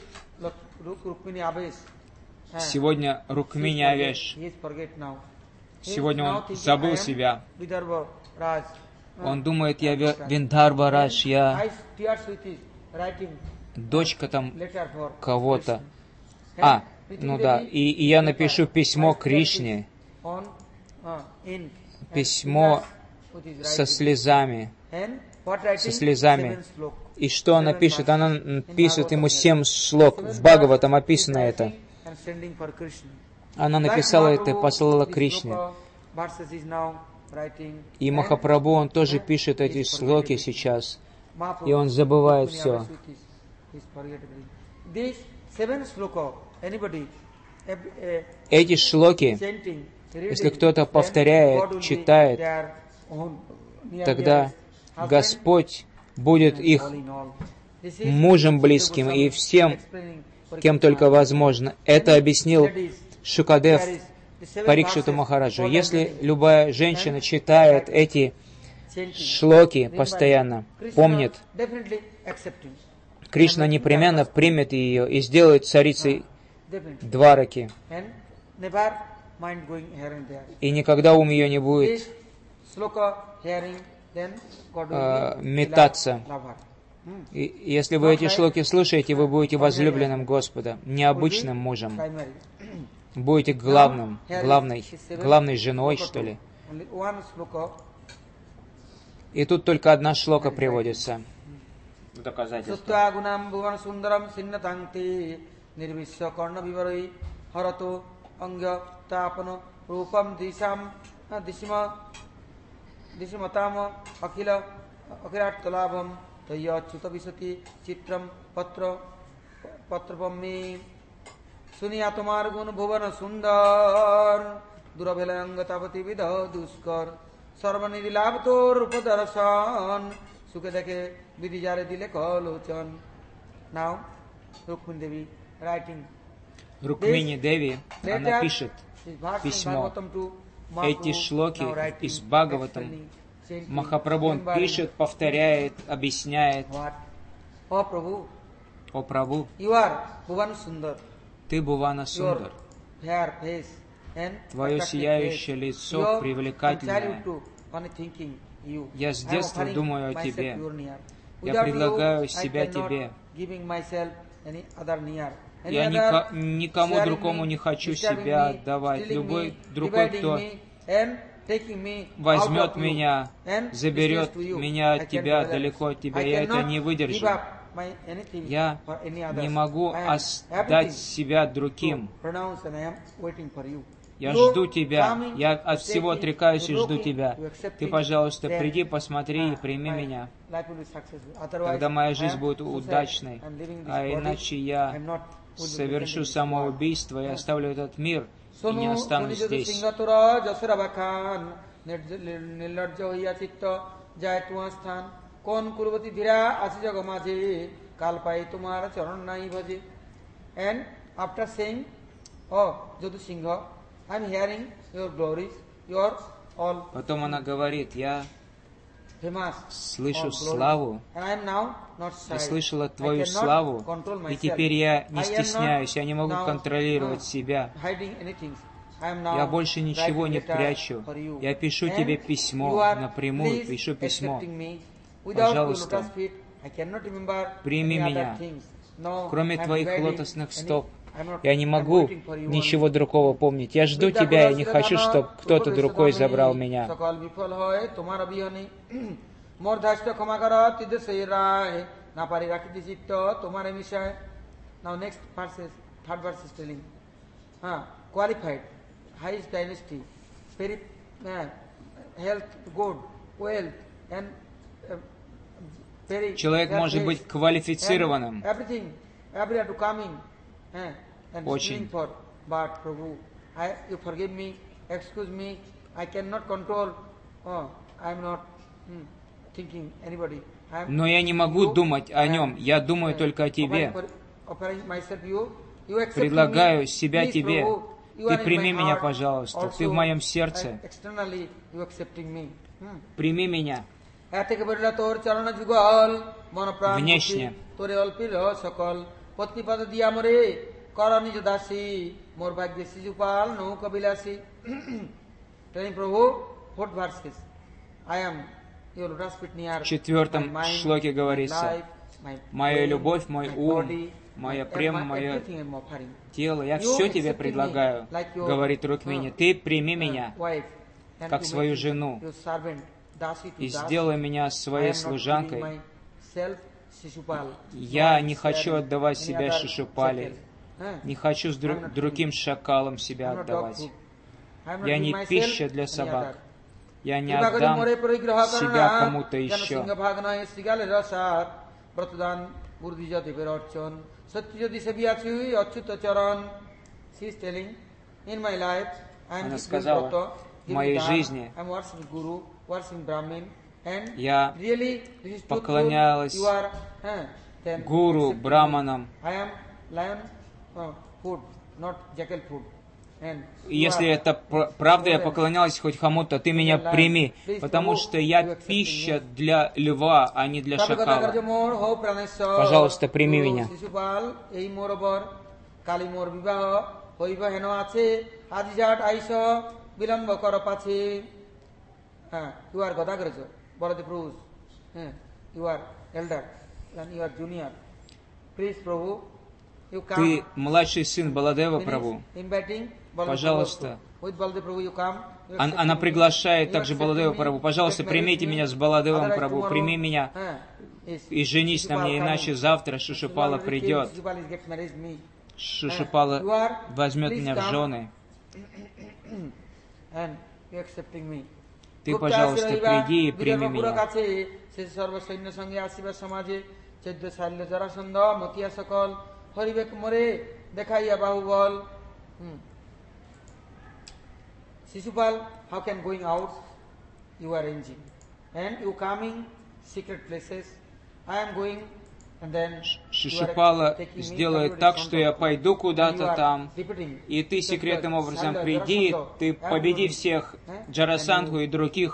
Сегодня Рукмини Авеш. Сегодня он забыл себя. Он думает, я Виндхарва Радж, я дочка там кого-то. А, ну да, и, и я напишу письмо Кришне. Письмо со слезами, со слезами. И что она пишет? Она пишет ему семь шлок. В Бхагаватам описано это. Она написала это и послала Кришне. И Махапрабху, он тоже пишет эти шлоки сейчас. И он забывает все. Эти шлоки, если кто-то повторяет, читает, тогда Господь будет их мужем близким и всем, кем только возможно. Это объяснил Шукадев Парикшиту Махараджу. Если любая женщина читает эти шлоки постоянно, помнит, Кришна непременно примет ее и сделает царицей Двараки. И никогда ум ее не будет э, метаться. И если вы эти шлоки слушаете, вы будете возлюбленным Господа, необычным мужем. Будете главным, главной, главной женой, что ли. И тут только одна шлока приводится. Доказательство. দিশমতাম অখিল অখিলার্থলাভম তৈয়চ্যুত বিশতি চিত্রম পত্র পত্রপম্মি শুনিয়া তোমার গুণ ভুবন সুন্দর দুরভেলাঙ্গ তাপতি বিধ দুষ্কর সর্বনিধি লাভ তোর উপদর্শন সুখে দেখে বিধি যারে দিলে কলোচন. Now Rukmini Devi writing. Рукмини Деви, она пишет письмо. Эти шлоки из Бхагаватам Махапрабху он пишет, повторяет, объясняет. О Прабху, О Прабху, ты Бхувана Сундар. Твое сияющее лицо привлекательное. Я с детства думаю о тебе. Я предлагаю себя тебе. Я ника- никому другому не хочу себя отдавать. Любой другой, кто возьмет меня, заберет меня от тебя, далеко от тебя, я это не выдержу. Я не могу отдать себя другим. Я жду тебя, я от всего отрекаюсь и жду тебя. Ты, пожалуйста, приди, посмотри и прими меня. Тогда моя жизнь будет удачной, а иначе я совершу самоубийство и оставлю этот мир и не останусь здесь. And after saying, oh, Jadu Singha, I am hearing your glories, your all. Потом она говорит, я famous, слышу all славу, and I am now not shy. я слышала I Твою cannot славу, control и myself. теперь я не I am стесняюсь, я не могу now, контролировать uh, себя. hiding anything. I am now Я больше ничего не writing letter прячу. for you. Я пишу And тебе you письмо, are напрямую please пишу письмо. accepting me. Without your Пожалуйста, lotus feet, I cannot remember прими any other меня. things. No, Кроме I am Твоих waiting лотосных any- стоп, I am not- я не I am могу waiting for you ничего only. другого помнить. Я жду Тебя, я не хочу, чтобы кто-то другой забрал меня. Now next verse is, third verse is telling, uh, qualified, highest dynasty, spirit, uh, health, good, wealth, and uh, very Человек может быть квалифицированным. everything, everywhere to coming, uh, and Очень. stealing for, but Prabhu, I, you forgive me, excuse me, I cannot control, oh, I am not hmm, thinking anybody. I am Но я не могу you, думать о I am, нем, я думаю uh, только о offering Тебе. for- offering myself you, you accept Предлагаю me, себя please, Тебе. Prabhu, you Ты are in прими my меня, heart пожалуйста. Ты в also, моем сердце. and externally you accepting me. Hmm. Прими меня. এ থেকে বলিলা তোর চরণ যুগল মন প্রাণ Внешне. তোরে অল্পিল সকল পত্নীপদ দিয়া মরে কর নিজ দাসী মোর ভাগ্যে শিশুপাল নৌকা বিলাসী telling Prabhu, what verse is? I am your lotus feet near В четвертом my mind, шлоке my говорится, life, my «Моя brain, любовь, мой my ум, body, моя my- према, my- мое everything I am offering. тело, я You все Тебе accepting me предлагаю», like your, говорит Рукмини. uh, Ты прими uh, меня, wife, and как you свою make me жену, your servant, dasi to и dasi. сделай меня I своей am not служанкой. giving myself Shishupal. Я Not не хочу sharing отдавать any себя other Шишупале. shackle. Huh? Не хочу с дру- I'm not другим шакалам себя I'm not dog отдавать. food. I'm not Я giving не myself пища для any собак. other. Я не কৃপা করে отдам মোরে পরিগ্রহ করো себя না, кому-то যেন еще. সিংহভাগ নয় শৃগালের রসাত, ব্রতদান বুর্দিজ দেবের অর্চন, সত্যি যদি সেবিয়াছি অচ্যুত চরণ. She is telling, in my life, I am Она keeping сказала, broto, в giving моей dhan, жизни I am worshiping Guru, worshiping Brahmin, and я really, this is truthful, поклонялась you are, huh, then гуру, accepting me. браманам. I am lion uh, food, not jackal food. And И you если are это пр- правда, я golden. поклонялась хоть кому-то, ты меня прими, потому что я пища для льва, а не для шакала. Пожалуйста, прими меня. এই মোর বর কালী মোর বিবাহ হইব হেন আছে আজি জাট আইস বিলম্ব কর পাছে. হ্যাঁ, ইউ আর গদাগ্রজ বলদেব প্রভু. হ্যাঁ, you are elder and you are junior. Please, Prabhu, you come. Ты младший сын Баладева Finish Прабhu. inviting Baladev Пожалуйста. Prabhu. With Baladev Prabhu you come. You Она, accept она me. приглашает You также accept Баладева me. Прабhu. Пожалуйста, Get married примите me. меня с Баладевом Otherwise Прабhu. tomorrow, Прими меня uh, is и женись на Shishupal мне, иначе coming. завтра Шишупала Shishupal придет. Shishupal is get married me. Шишупала You are, возьмет please меня в come. жены. And you accepting me. Ты, пожалуйста, приди и прими меня. কাছে সে সর্বসৈন্য সঙ্গে আসিবা সমাজে চৈদ্য শাল্য জরাসন্ধ মতিয়া সকল হরিবেক মরে দেখাইয়া বাহুবল. Shishupal, how can going out? You are arranging. And you coming secret places. I am going. And then Шишупала сделает так, что я пойду куда-то там, и ты секретным образом приди, ты победи всех Джарасандху и других,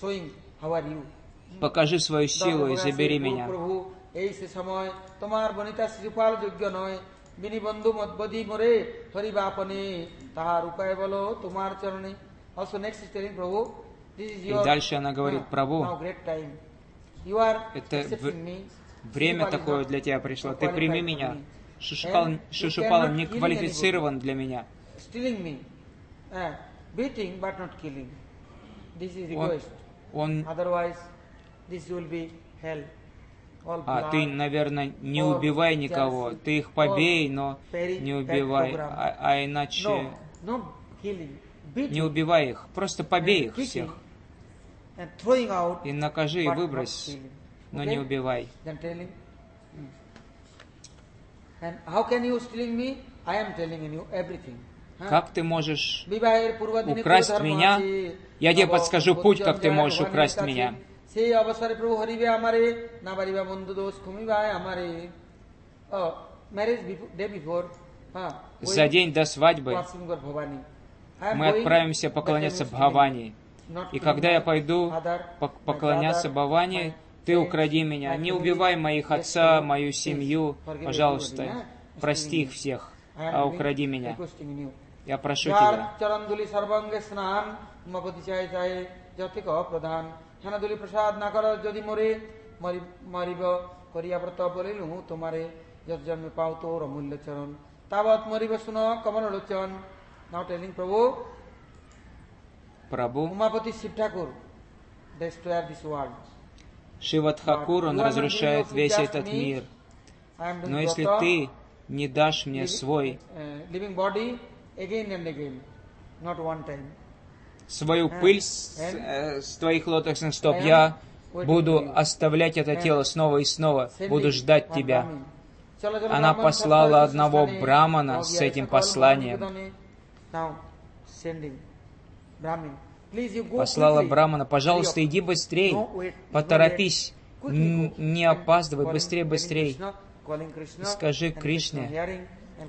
покажи свою силу и забери меня. এই সে সময় তোমার বনিতা শিশুপাল যোগ্য নয়, বিনিবন্ধু মদবধি মরে হরিবা আপনে তাহার উপায় বলো তোমার চরণে. Also next is telling Prabhu, this is your И дальше она говорит, Прабhu, now great time. You are это accepting me. время Shishupal is такое not для тебя пришло, ты прими qualified for меня. me. Шишупал, And you Шишупала cannot не kill квалифицирован для меня. Stealing me, uh, beating but not killing. This is Он, request. он, Otherwise, this will be hell. All а blood, ты, наверное, не all убивай никого, jealousy, ты их побей, all но very не bad убивай, program. а, а иначе No, no killing, beating, не убивай их, просто побей and их kicking, всех. and throwing out, И накажи, и but not выбрось, killing. но Okay? не убивай. Then telling. And how can you stealing me? I am telling you everything. как ты можешь украсть меня? Я тебе подскажу путь, как ты можешь украсть меня. За день до свадьбы мы отправимся поклоняться Бхавани. И когда я пойду поклоняться Бхавани, ты укради меня. Не убивай моих отца, мою семью, пожалуйста. Прости их всех, а укради меня. Я прошу тебя. Now telling Prabhu, Прабху, Umapati Shiv Thakur, destroyer this world. Шива Тхакур, он разрушает весь этот мир. Но если ты не дашь мне свой, свою пыль с, э, с твоих лотосных стоп, я буду оставлять это тело снова и снова, буду ждать тебя. Она послала одного брамана с этим посланием. Послала брамана, пожалуйста, иди быстрей, поторопись, не опаздывай, быстрее, быстрей. Скажи Кришне,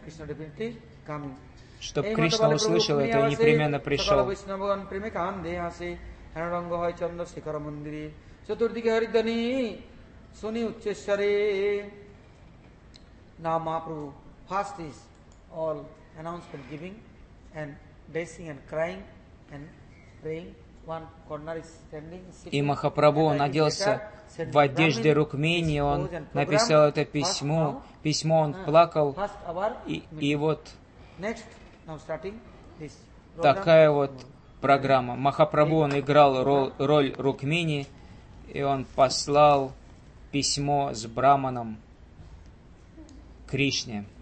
чтобы Кришна услышал это и непременно пришел. Now Mahaprabhu first is all announcement giving and dancing and crying and praying. One corner is standing. И Махапрабху, он оделся в одежде Рукмини, он написал это письмо, письмо он плакал, и, и вот такая вот программа. Махапрабху, он играл роль, роль Рукмини, и он послал письмо с браманом Кришне.